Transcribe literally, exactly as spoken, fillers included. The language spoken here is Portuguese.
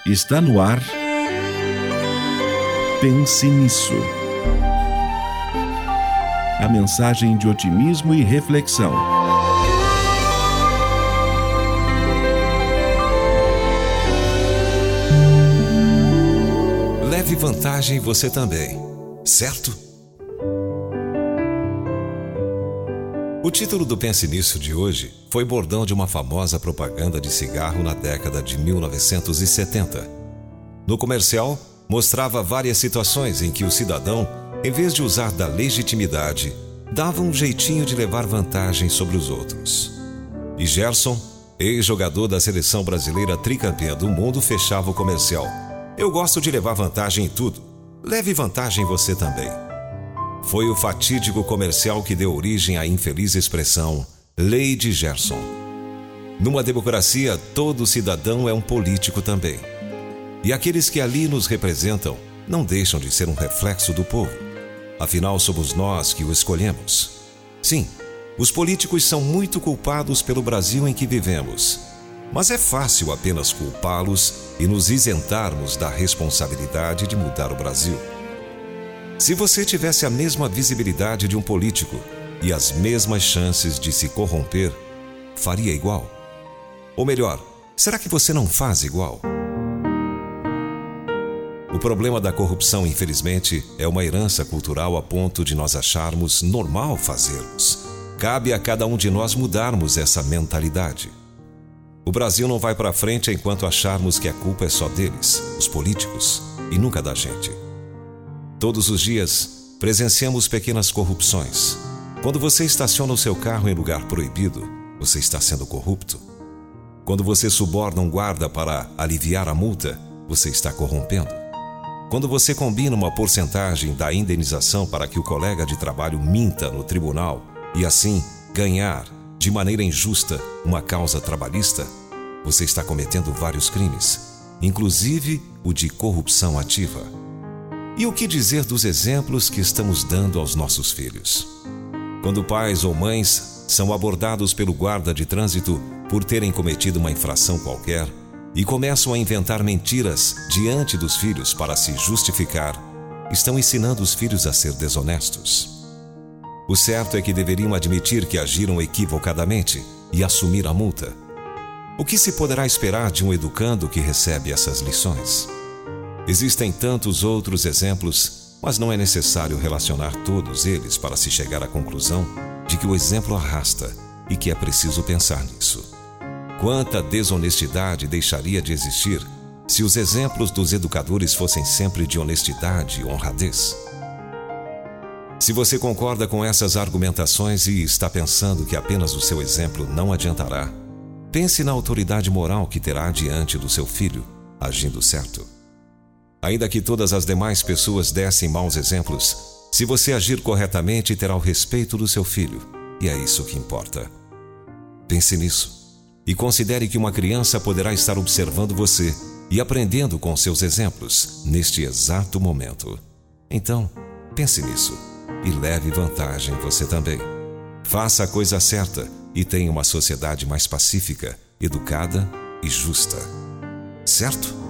Está no ar. Pense nisso. A mensagem de otimismo e reflexão. Leve vantagem você também, certo? O título do Pense Nisso de hoje foi bordão de uma famosa propaganda de cigarro na década de mil novecentos e setenta. No comercial, mostrava várias situações em que o cidadão, em vez de usar da legitimidade, dava um jeitinho de levar vantagem sobre os outros. E Gerson, ex-jogador da seleção brasileira tricampeã do mundo, fechava o comercial. Eu gosto de levar vantagem em tudo. Leve vantagem você também. Foi o fatídico comercial que deu origem à infeliz expressão Lei de Gerson. Numa democracia, todo cidadão é um político também. E aqueles que ali nos representam não deixam de ser um reflexo do povo. Afinal, somos nós que o escolhemos. Sim, os políticos são muito culpados pelo Brasil em que vivemos. Mas é fácil apenas culpá-los e nos isentarmos da responsabilidade de mudar o Brasil. Se você tivesse a mesma visibilidade de um político e as mesmas chances de se corromper, faria igual? Ou melhor, será que você não faz igual? O problema da corrupção, infelizmente, é uma herança cultural a ponto de nós acharmos normal fazermos. Cabe a cada um de nós mudarmos essa mentalidade. O Brasil não vai para frente enquanto acharmos que a culpa é só deles, os políticos, e nunca da gente. Todos os dias, presenciamos pequenas corrupções. Quando você estaciona o seu carro em lugar proibido, você está sendo corrupto. Quando você suborna um guarda para aliviar a multa, você está corrompendo. Quando você combina uma porcentagem da indenização para que o colega de trabalho minta no tribunal e assim ganhar, de maneira injusta, uma causa trabalhista, você está cometendo vários crimes, inclusive o de corrupção ativa. E o que dizer dos exemplos que estamos dando aos nossos filhos? Quando pais ou mães são abordados pelo guarda de trânsito por terem cometido uma infração qualquer e começam a inventar mentiras diante dos filhos para se justificar, estão ensinando os filhos a ser desonestos. O certo é que deveriam admitir que agiram equivocadamente e assumir a multa. O que se poderá esperar de um educando que recebe essas lições? Existem tantos outros exemplos, mas não é necessário relacionar todos eles para se chegar à conclusão de que o exemplo arrasta e que é preciso pensar nisso. Quanta desonestidade deixaria de existir se os exemplos dos educadores fossem sempre de honestidade e honradez? Se você concorda com essas argumentações e está pensando que apenas o seu exemplo não adiantará, pense na autoridade moral que terá diante do seu filho, agindo certo. Ainda que todas as demais pessoas dessem maus exemplos, se você agir corretamente, terá o respeito do seu filho, e é isso que importa. Pense nisso, e considere que uma criança poderá estar observando você e aprendendo com seus exemplos neste exato momento. Então, pense nisso, e leve vantagem você também. Faça a coisa certa e tenha uma sociedade mais pacífica, educada e justa. Certo?